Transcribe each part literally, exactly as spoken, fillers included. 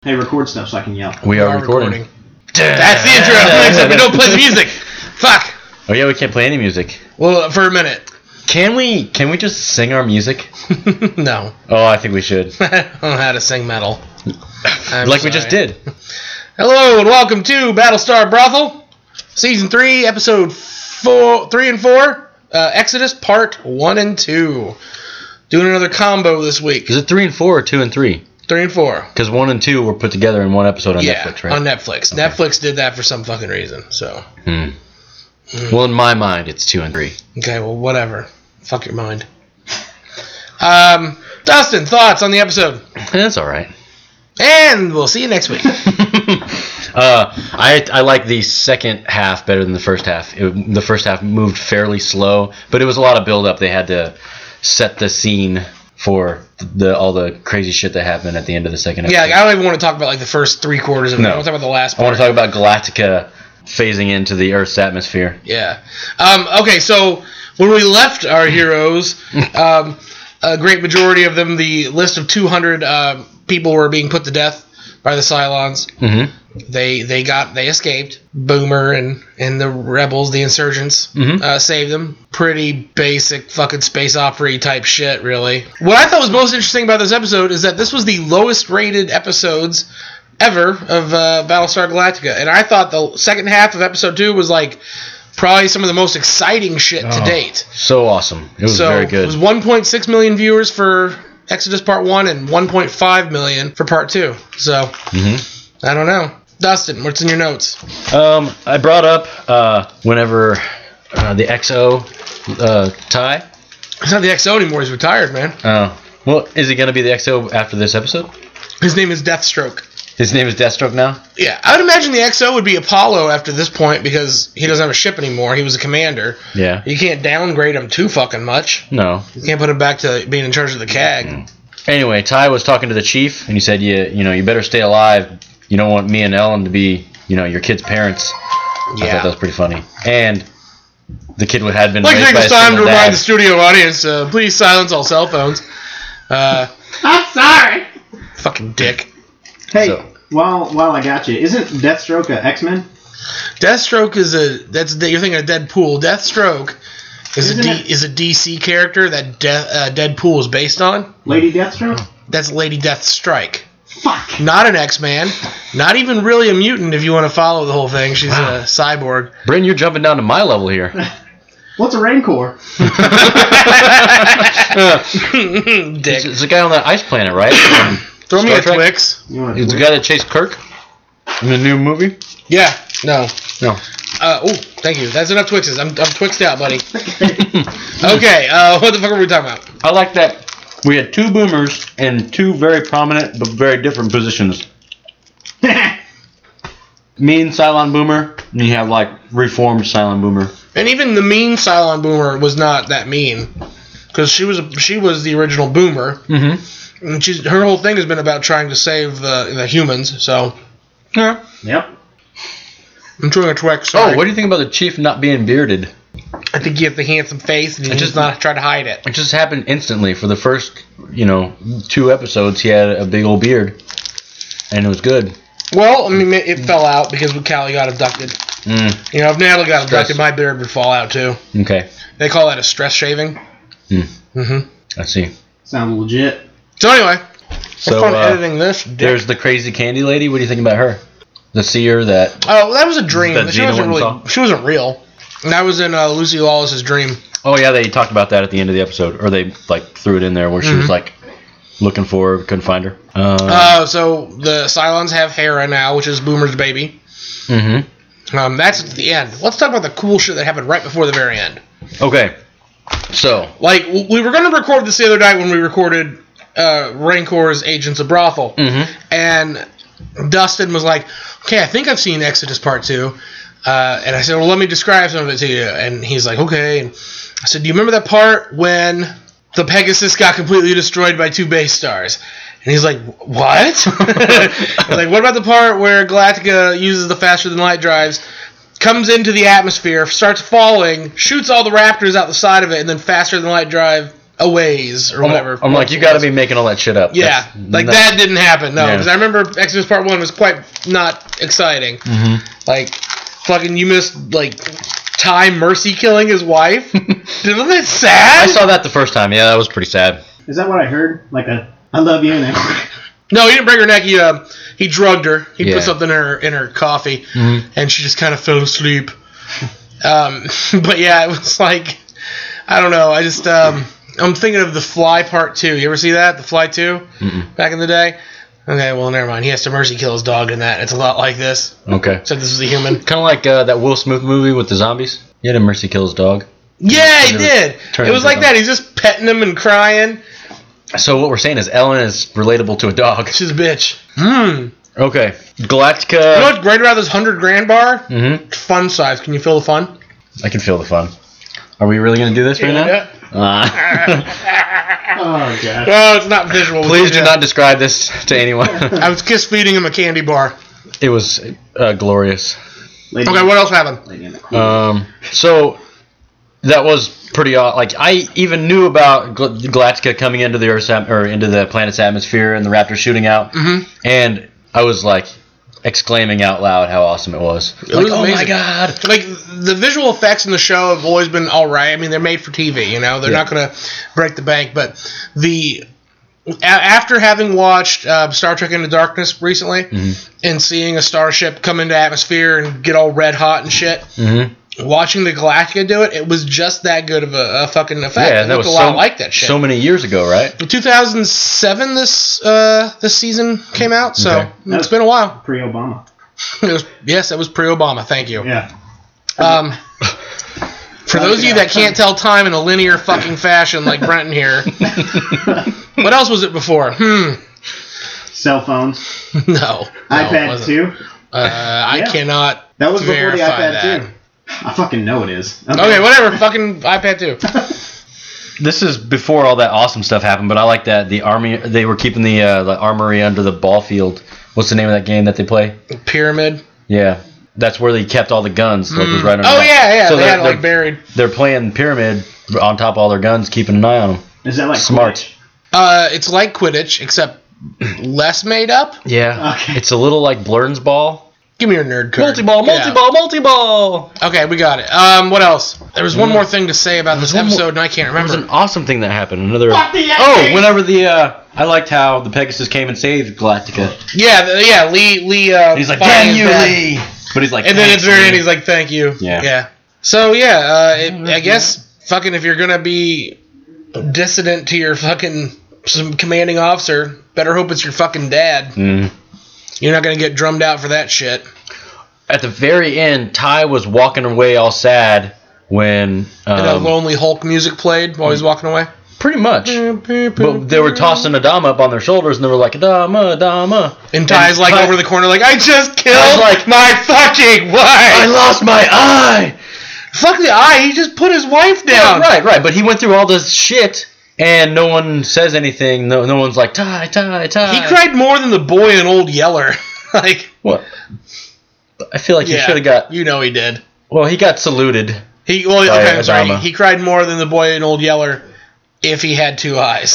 Hey, record stuff so I can yell. We, we are, are recording. recording. That's the intro. Except we don't play the music. Fuck. Oh yeah, we can't play any music. Well, for a minute. Can we? Can we just sing our music? No. Oh, I think we should. I don't know how to sing metal. I'm like sorry. we just did. Hello and welcome to Battlestar Brothel, season three, episode four, three and four, uh, Exodus part one and two. Doing another combo this week. Is it three and four or two and three? Three and four. Because one and two were put together in one episode on yeah, Netflix, right? on Netflix. Okay. Netflix did that for some fucking reason, so. Hmm. Mm. Well, in my mind, it's two and three. Okay, well, whatever. Fuck your mind. Um, Dustin, thoughts on the episode? That's all right. And we'll see you next week. uh, I I like the second half better than the first half. It, the first half moved fairly slow, but it was a lot of build up. They had to set the scene for the all the crazy shit that happened at the end of the second episode. Yeah, like, I don't even want to talk about like the first three quarters of it. No. I want to talk about the last part. I want to talk about Galactica phasing into the Earth's atmosphere. Yeah. Um, okay, so when we left our heroes, um, a great majority of them, the list of two hundred uh, people were being put to death by the Cylons. Mm-hmm. They they got they escaped. Boomer and, and the rebels, the insurgents, mm-hmm. uh, saved them. Pretty basic fucking space opera type shit, really. What I thought was most interesting about this episode is that this was the lowest rated episodes ever of uh, Battlestar Galactica, and I thought the second half of episode two was like probably some of the most exciting shit oh, to date. So awesome! It was so very good. It was one point six million viewers for Exodus Part One and one point five million for Part Two. So mm-hmm. I don't know. Dustin, what's in your notes? Um, I brought up uh, whenever uh, the X O uh, Ty. It's not the X O anymore. He's retired, man. Oh, well, is he gonna be the X O after this episode? His name is Deathstroke. His name is Deathstroke now? Yeah, I would imagine the X O would be Apollo after this point because he doesn't have a ship anymore. He was a commander. Yeah. You can't downgrade him too fucking much. No. You can't put him back to being in charge of the C A G. Mm-hmm. Anyway, Ty was talking to the chief, and he said, "You, you know, you better stay alive. You don't want me and Ellen to be, you know, your kid's parents." Yeah. I thought that was pretty funny. And the kid had been I'd like raised to take by this a time to single remind dad. the studio audience, uh, please silence all cell phones. Uh, I'm sorry. fucking dick. Hey, So- while while I got you, isn't Deathstroke a X-Men? Deathstroke is a that's you're thinking of Deadpool. Deathstroke is Isn't a D, it- is a D C character that De- uh, Deadpool is based on. Lady Deathstroke? That's Lady Deathstrike. Fuck. Not an X-Man. Not even really a mutant if you want to follow the whole thing. She's Wow. a cyborg. Bryn, you're jumping down to my level here. What's a Rancor? It's, Dick. it's the guy on that ice planet, right? Um, Throw me Star a Trek? Twix. You want It's the guy that chased Kirk in the new movie. Yeah. No. No. Uh, oh, thank you. That's enough Twixes. I'm, I'm Twixed out, buddy. Okay. Uh, what the fuck are we talking about? I like that we had two boomers in two very prominent but very different positions. Mean Cylon boomer, and you have like reformed Cylon boomer. And even the mean Cylon Boomer was not that mean, because she was a, she was the original Boomer, Mm-hmm. and she's her whole thing has been about trying to save the the humans. So Yeah. Yep. I'm chewing a Twix. Sorry. Oh, what do you think about the chief not being bearded? I think you have the handsome face, and you I just just- not try to hide it. It just happened instantly. For the first, you know, two episodes, he had a big old beard, and it was good. Well, I mean, it fell out because Callie got abducted. Mm. You know, if Natalie got Stress. abducted, my beard would fall out too. Okay. They call that a stress shaving. Mm. Mm-hmm. I see. Sounds legit. So anyway, So fun uh, editing this. Dick. there's the crazy candy lady. What do you think about her? The seer that. Oh, that was a dream. That She Gina wasn't went really. and saw? She wasn't real. And that was in uh, Lucy Lawless's dream. Oh yeah, they talked about that at the end of the episode, or they like threw it in there where she was Mhm. like looking for her, couldn't find her. Uh, Uh, so the Cylons have Hera now, which is Boomer's baby. mm-hmm. Um, that's at the end. Let's talk about the cool shit that happened right before the very end. Okay. So. Like, w- we were going to record this the other night when we recorded uh, Rancor's Agents of Brothel. Mm-hmm. And Dustin was like, okay, I think I've seen Exodus Part two. Uh, and I said, well, let me describe some of it to you. And he's like, okay. And I said, do you remember that part when the Pegasus got completely destroyed by two base stars? And he's like, what? I was like, what about the part where Galactica uses the faster-than-light drives, comes into the atmosphere, starts falling, shoots all the Raptors out the side of it, and then faster-than-light drive a ways or I'm, whatever. I'm like, you got to be making all that shit up. Yeah, That's like not- that didn't happen. No, Yeah. because I remember Exodus Part One was quite not exciting. Mhm. Like, fucking, you missed like Ty Mercy killing his wife. Isn't that sad? I saw that the first time. Yeah, that was pretty sad. Is that what I heard? Like a, I love you and then. No, he didn't break her neck. He uh, he drugged her. He Yeah. put something in her in her coffee, Mhm. and she just kind of fell asleep. Um, but yeah, it was like, I don't know. I just um, I'm thinking of The Fly Part Two. You ever see that? The Fly Two, Mm-mm. back in the day. Okay, well, never mind. He has to mercy kill his dog in that. It's a lot like this. Okay. Except this was a human. Kind of like uh, that Will Smith movie with the zombies. He had a mercy kill his dog. Yeah, he Turn it- did. turn It it was into like a that. dog. He's just petting him and crying. So what we're saying is Ellen is relatable to a dog. She's a bitch. Hmm. Okay. You know Galactica. what's great about this hundred grand bar? Mm-hmm. Fun size. Can you feel the fun? I can feel the fun. Are we really going to do this right Yeah. now? Uh, Oh god. Well, it's not visual. please do Yeah. not describe this to anyone. I was kiss feeding him a candy bar. It was uh, glorious. Lady, Okay, what else happened? Lady in the Queen. Um, so that was pretty aw- like I even knew about Gal- Galactica coming into the Earth's at- or into the planet's atmosphere and the Raptors shooting out, Mhm. and I was like exclaiming out loud how awesome it was. It like, was oh my amazing. god! Like, the visual effects in the show have always been all right. I mean, they're made for T V, you know? They're Yeah. not going to break the bank. But the... A- after having watched uh, Star Trek Into Darkness recently Mm-hmm. and seeing a starship come into atmosphere and get all red hot and shit, Mm-hmm. watching the Galactica do it, it was just that good of a, a fucking effect. Yeah, it that looked was a lot so, like that shit. so many years ago, right? In two thousand seven, this uh, this season came out, so Okay. it's been a while. Pre-Obama. It was, yes, it was pre-Obama. Thank you. Yeah. Um, for those of you that can't tell time in a linear fucking fashion like Brenton here, what else was it before? Hmm. Cell phones. No. no it iPad wasn't. two. Uh, I Yeah. cannot. That was before the verify iPad that. two. I fucking know it is. Okay, whatever. Fucking iPad two. This is before all that awesome stuff happened, but I like that the army they were keeping the uh, the armory under the ball field. What's the name of that game that they play? Pyramid. Yeah, that's where they kept all the guns. Like, was right under Oh that. yeah, yeah. So they they're, had it like they're, buried. they're playing pyramid on top of all their guns, keeping an eye on them. Is that like Smart. Quidditch? Uh, it's like Quidditch, except less made up. Yeah, Okay. it's a little like Blurn's ball. Give me your nerd card. Multi-ball, Get out. multi-ball, multi-ball. Okay, we got it. Um, what else? There was one more thing to say about this one more- episode, and I can't There was remember. an awesome thing that happened. Another. Fuck the Oh, Yankees! whenever the uh, I liked how the Pegasus came and saved Galactica. Yeah, the, yeah. Lee, Lee. Uh, And he's like, fighting "Damn his you, dad. Lee!" But he's like, And then at "Thanks, the very Lee." end, he's like, "Thank you." Yeah. Yeah. So yeah, uh, it, I guess fucking if you're gonna be dissident to your fucking some commanding officer, better hope it's your fucking dad. Mm. You're not gonna get drummed out for that shit. At the very end, Ty was walking away all sad when. And that Um, lonely Hulk music played while he's walking away. pretty much. But they were tossing Adama up on their shoulders, and they were like, Adama, Adama. And Ty's like Ty- over the corner, like, I just killed I was like, my fucking I wife. lost my eye. Fuck the eye. He just put his wife Yeah, down. right, right. But he went through all this shit, and no one says anything. No, no one's like, Ty, Ty, Ty. He cried more than the boy in Old Yeller. like, What? I feel like he yeah, should have got. You know he did. Well, he got saluted. He well, By okay, I'm sorry. Adama. He cried more than the boy in Old Yeller if he had two eyes.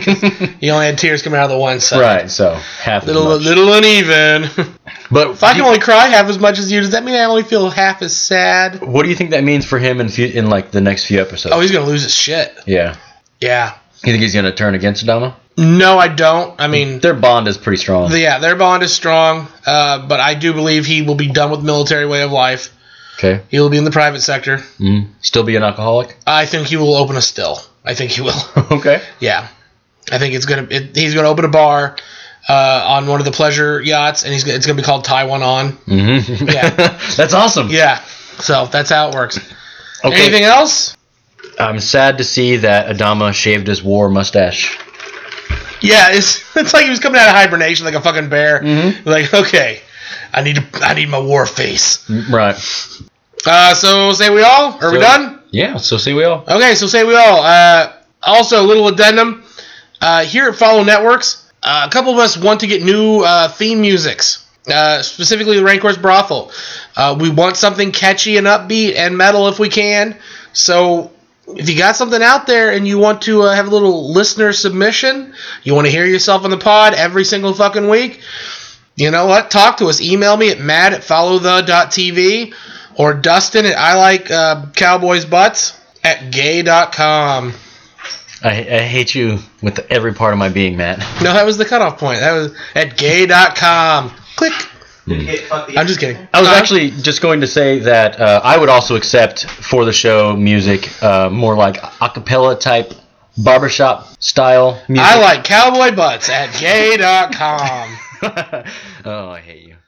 He only had tears coming out of the one side. Right, so half as Little, much. little uneven. But If I do can you- only cry half as much as you, does that mean I only feel half as sad? what do you think that means for him in few, in like the next few episodes? Oh, he's gonna lose his shit. yeah. Yeah. You think he's gonna turn against Adama? No, I don't. I mean, Their bond is pretty strong. the- yeah, their bond is strong, uh, but I do believe he will be done with military way of life. Okay. He will be in the private sector. Mm. Still be an alcoholic. I think he will open a still. I think he will. Okay. Yeah, I think it's gonna. It, he's gonna open a bar uh, on one of the pleasure yachts, and he's gonna- it's gonna be called Taiwan On. Mm-hmm. Yeah. That's awesome. Yeah, so that's how it works. Okay. Anything else? I'm sad to see that Adama shaved his war mustache. Yeah, it's it's like he was coming out of hibernation like a fucking bear. Mhm. Like, okay, I need to, I need my war face. Mm, Right. Uh, so say we all? Are we So- done? Yeah. So see we all. Okay, so say we all. Uh, also, a little addendum. Uh, here at Follow Networks, uh, a couple of us want to get new uh, theme musics, uh, specifically the Raincourse Brothel. Uh, we want something catchy and upbeat and metal if we can. So if you got something out there and you want to uh, have a little listener submission, you want to hear yourself on the pod every single fucking week, you know what? Talk to us. Email me at matt at followthe dot t v or Dustin at I like uh, cowboys butts at gay dot com. I, I hate you with every part of my being, Matt. No, that was the cutoff point. That was at gay dot com. Click. I'm just kidding. I was Uh, actually just going to say that uh, I would also accept for the show music, uh, more like a cappella type barbershop style music. I like cowboy butts at gay dot com. Oh, I hate you.